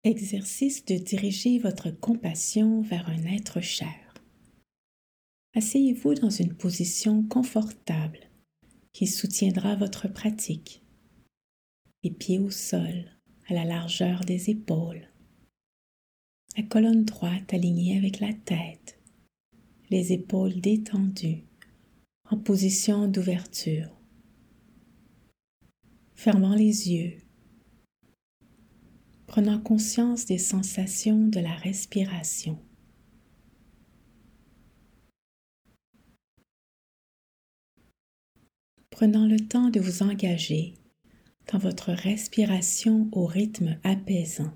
Exercice de diriger votre compassion vers un être cher. Asseyez-vous dans une position confortable qui soutiendra votre pratique. Les pieds au sol, à la largeur des épaules. La colonne droite alignée avec la tête. Les épaules détendues, en position d'ouverture. Fermant les yeux. Prenant conscience des sensations de la respiration. Prenant le temps de vous engager dans votre respiration au rythme apaisant.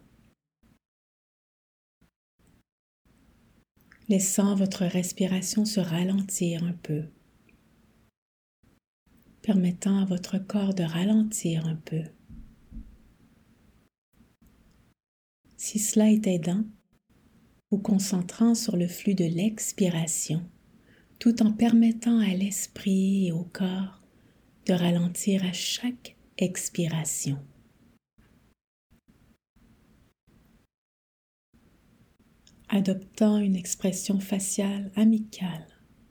Laissant votre respiration se ralentir un peu. Permettant à votre corps de ralentir un peu. Si cela est aidant, vous concentrant sur le flux de l'expiration, tout en permettant à l'esprit et au corps de ralentir à chaque expiration. Adoptant une expression faciale amicale.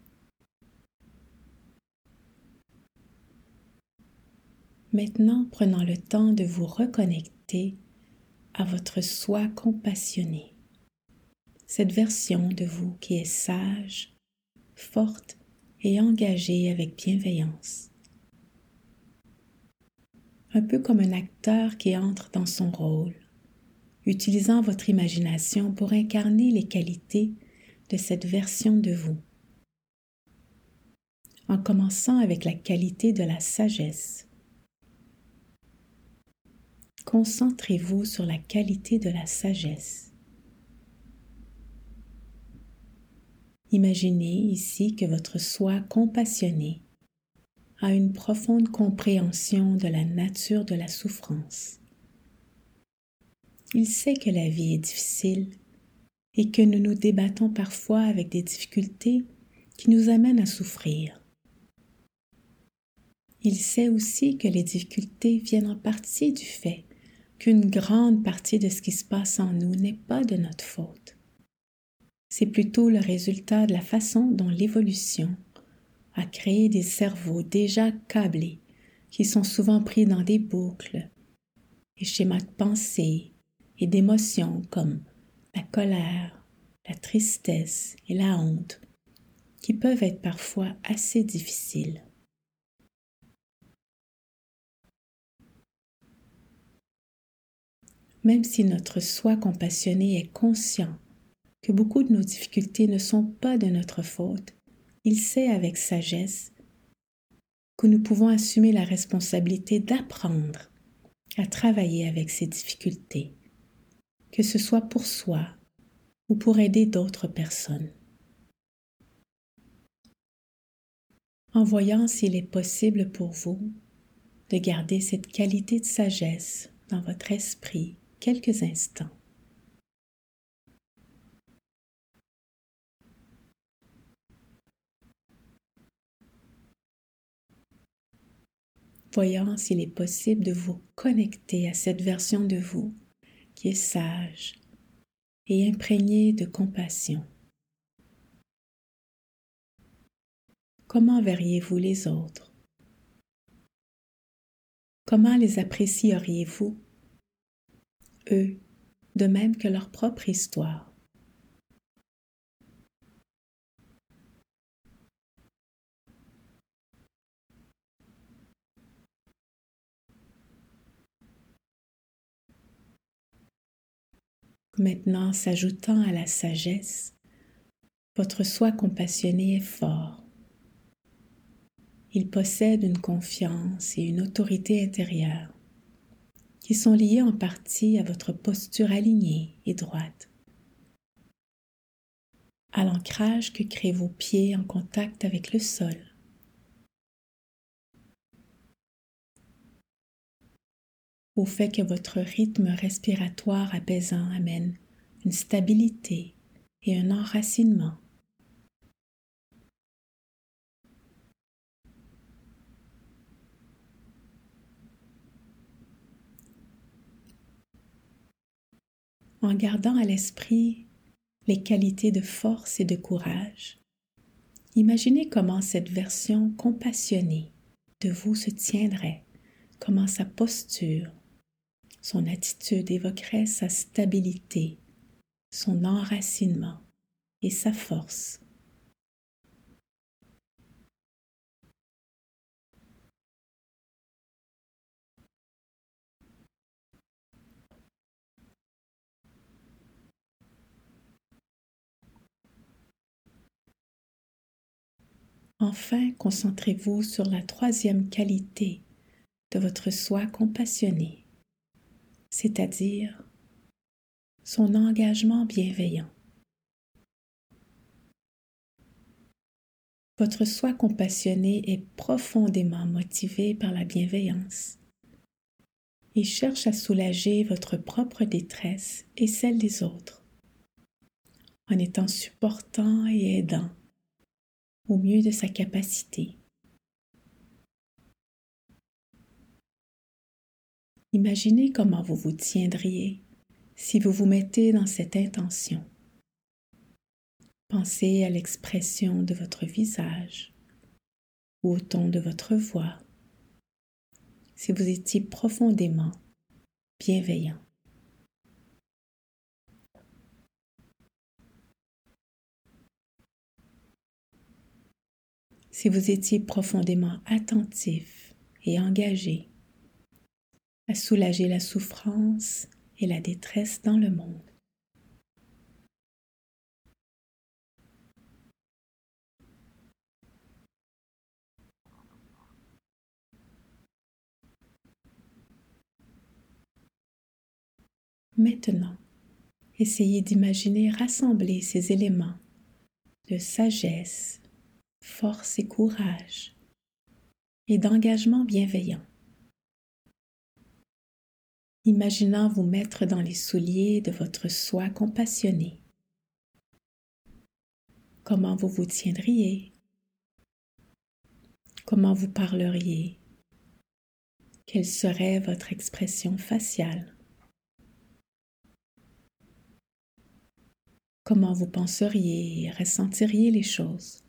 Maintenant, prenant le temps de vous reconnecter à votre soi compassionné, cette version de vous qui est sage, forte et engagée avec bienveillance. Un peu comme un acteur qui entre dans son rôle, utilisant votre imagination pour incarner les qualités de cette version de vous. En commençant avec la qualité de la sagesse. Concentrez-vous sur la qualité de la sagesse. Imaginez ici que votre soi compassionné a une profonde compréhension de la nature de la souffrance. Il sait que la vie est difficile et que nous nous débattons parfois avec des difficultés qui nous amènent à souffrir. Il sait aussi que les difficultés viennent en partie du fait qu'une grande partie de ce qui se passe en nous n'est pas de notre faute. C'est plutôt le résultat de la façon dont l'évolution a créé des cerveaux déjà câblés qui sont souvent pris dans des boucles, des schémas de pensée et d'émotions comme la colère, la tristesse et la honte, qui peuvent être parfois assez difficiles. Même si notre soi compassionné est conscient que beaucoup de nos difficultés ne sont pas de notre faute, il sait avec sagesse que nous pouvons assumer la responsabilité d'apprendre à travailler avec ces difficultés, que ce soit pour soi ou pour aider d'autres personnes. En voyant s'il est possible pour vous de garder cette qualité de sagesse dans votre esprit quelques instants. Voyant s'il est possible de vous connecter à cette version de vous qui est sage et imprégnée de compassion. Comment verriez-vous les autres? Comment les apprécieriez-vous, eux, de même que leur propre histoire? Maintenant, s'ajoutant à la sagesse, votre soi compassionné est fort. Il possède une confiance et une autorité intérieure qui sont liées en partie à votre posture alignée et droite, à l'ancrage que créent vos pieds en contact avec le sol, au fait que votre rythme respiratoire apaisant amène une stabilité et un enracinement. en gardant à l'esprit les qualités de force et de courage. Imaginez comment cette version compassionnée de vous se tiendrait, comment sa posture, son attitude évoquerait sa stabilité, son enracinement et sa force. Enfin, concentrez-vous sur la troisième qualité de votre soi compassionné, c'est-à-dire son engagement bienveillant. Votre soi compassionné est profondément motivé par la bienveillance et cherche à soulager votre propre détresse et celle des autres, en étant supportant et aidant au mieux de sa capacité. Imaginez comment vous vous tiendriez si vous vous mettez dans cette intention. Pensez à l'expression de votre visage ou au ton de votre voix, si vous étiez profondément bienveillant. Si vous étiez profondément attentif et engagé à soulager la souffrance et la détresse dans le monde. Maintenant, essayez d'imaginer rassembler ces éléments de sagesse, force et courage et d'engagement bienveillant. Imaginant vous mettre dans les souliers de votre soi compassionné. Comment vous vous tiendriez? Comment vous parleriez? Quelle serait votre expression faciale? Comment vous penseriez et ressentiriez les choses?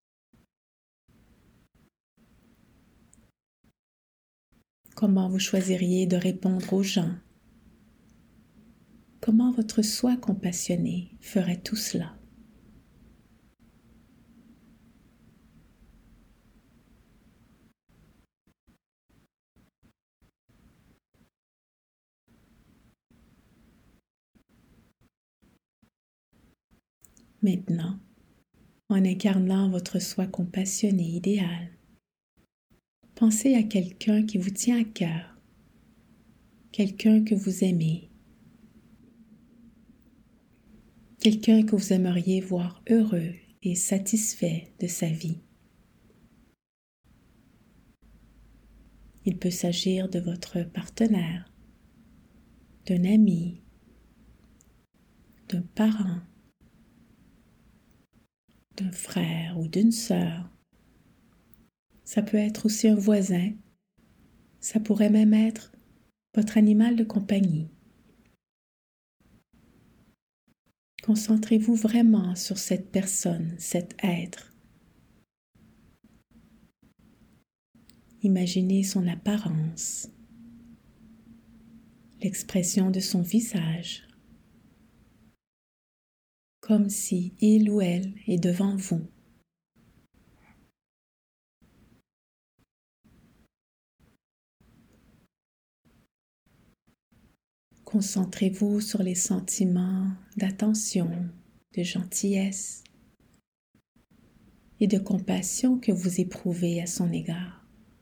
Comment vous choisiriez de répondre aux gens? Comment votre soi compassionné ferait tout cela? Maintenant, en incarnant votre soi compassionné idéal, pensez à quelqu'un qui vous tient à cœur, quelqu'un que vous aimez, quelqu'un que vous aimeriez voir heureux et satisfait de sa vie. Il peut s'agir de votre partenaire, d'un ami, d'un parent, d'un frère ou d'une sœur. Ça peut être aussi un voisin, ça pourrait même être votre animal de compagnie. Concentrez-vous vraiment sur cette personne, cet être. Imaginez son apparence, l'expression de son visage, comme si il ou elle est devant vous. Concentrez-vous sur les sentiments d'attention, de gentillesse et de compassion que vous éprouvez à son égard.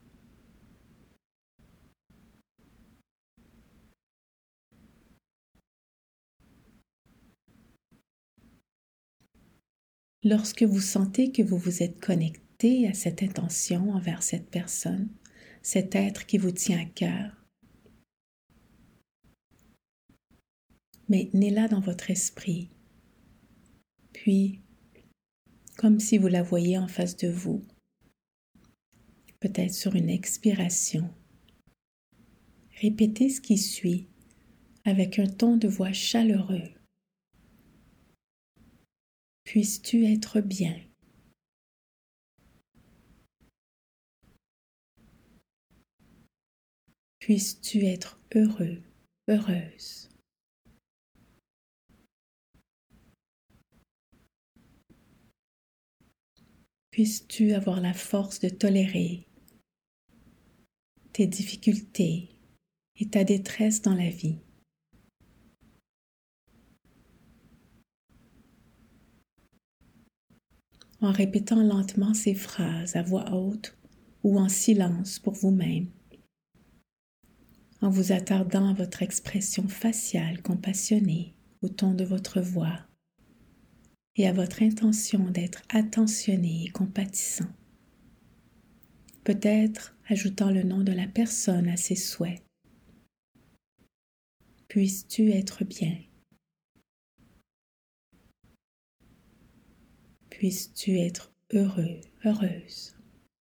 Lorsque vous sentez que vous vous êtes connecté à cette intention envers cette personne, cet être qui vous tient à cœur, maintenez-la dans votre esprit, puis, comme si vous la voyiez en face de vous, peut-être sur une expiration, répétez ce qui suit avec un ton de voix chaleureux. Puisses-tu être bien? Puisses-tu être heureux, heureuse? Puisses-tu avoir la force de tolérer tes difficultés et ta détresse dans la vie? En répétant lentement ces phrases à voix haute ou en silence pour vous-même, en vous attardant à votre expression faciale compassionnée, au ton de votre voix et à votre intention d'être attentionné et compatissant. Peut-être ajoutant le nom de la personne à ses souhaits. Puisses-tu être bien? Puisses-tu être heureux, heureuse?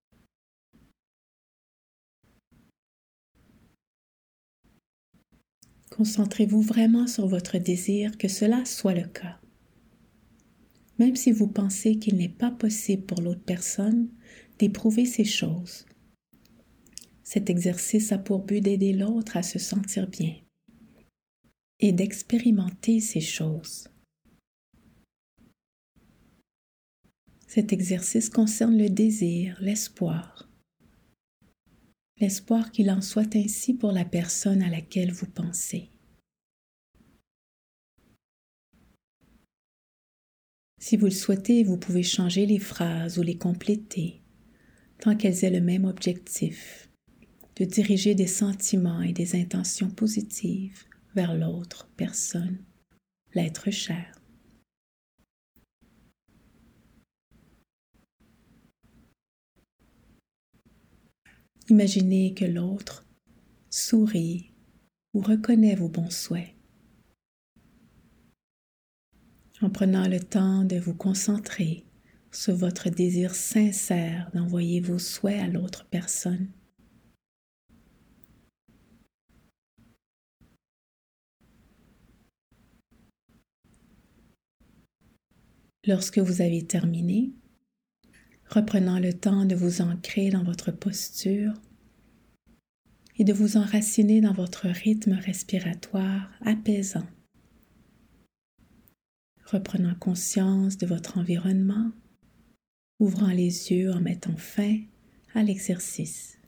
Concentrez-vous vraiment sur votre désir que cela soit le cas. Même si vous pensez qu'il n'est pas possible pour l'autre personne d'éprouver ces choses. Cet exercice a pour but d'aider l'autre à se sentir bien et d'expérimenter ces choses. Cet exercice concerne le désir, l'espoir. L'espoir qu'il en soit ainsi pour la personne à laquelle vous pensez. Si vous le souhaitez, vous pouvez changer les phrases ou les compléter, tant qu'elles aient le même objectif, de diriger des sentiments et des intentions positives vers l'autre personne, l'être cher. Imaginez que l'autre sourit ou reconnaît vos bons souhaits. En prenant le temps de vous concentrer sur votre désir sincère d'envoyer vos souhaits à l'autre personne. Lorsque vous avez terminé, reprenant le temps de vous ancrer dans votre posture et de vous enraciner dans votre rythme respiratoire apaisant. Reprenant conscience de votre environnement, ouvrant les yeux en mettant fin à l'exercice.